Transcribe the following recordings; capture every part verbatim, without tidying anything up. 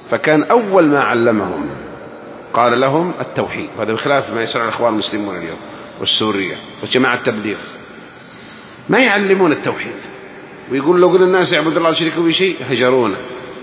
فكان أول ما علمهم قال لهم التوحيد، وهذا بخلاف ما يصنع الإخوان المسلمون اليوم والسورية وجماعة التبليغ، ما يعلمون التوحيد، ويقول لو قلنا الناس يعبدوا الله يشركوا به شيء هجرونا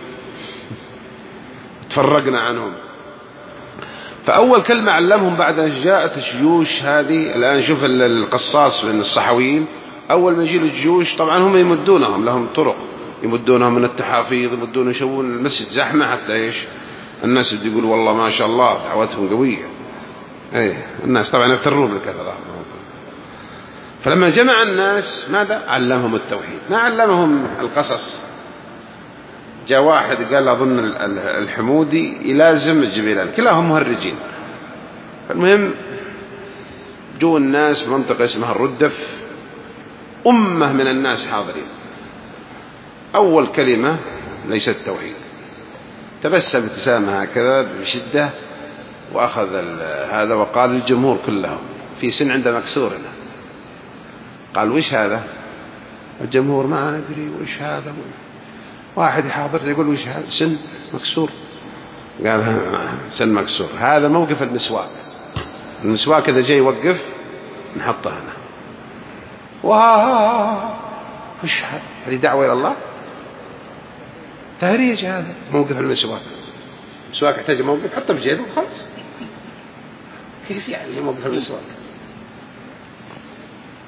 تفرقنا عنهم. فأول كلمة علمهم بعد أن جاءت الجيوش هذه. الآن شوف القصاص من الصحويين، أول ما يجي الجيوش طبعا هم يمدونهم، لهم طرق يمدونهم من التحافيظ، يمدون يشوون المسجد زحمة حتى إيش الناس يقول والله ما شاء الله دعوتهم قوية. أيه الناس طبعا يفترون بالكثرة. فلما جمع الناس ماذا علمهم؟ التوحيد، ما علمهم القصص. جاء واحد قال أظن الحمودي يلازم الجبيلان، كلاهم مهرجين. فالمهم جو الناس منطقة اسمها الردف، أمة من الناس حاضرين. أول كلمة ليست التوحيد، تبسم ابتسامة هكذا بشدة وأخذ هذا وقال للجمهور كلهم في سن عنده مكسور هنا، قال وش هذا؟ الجمهور ما ندري وش هذا. واحد يحاضر يقول وش هذا؟ سن مكسور. قال سن مكسور، هذا موقف المسواك. المسواك إذا جاي يوقف نحطه هنا. واه وش هذا؟ هذه دعوة إلى الله؟ تهريج هذا موقف المسواك. المسواك يحتاج موقف، حطه بجيبه وخلاص. كيف يعني موقف المسواك؟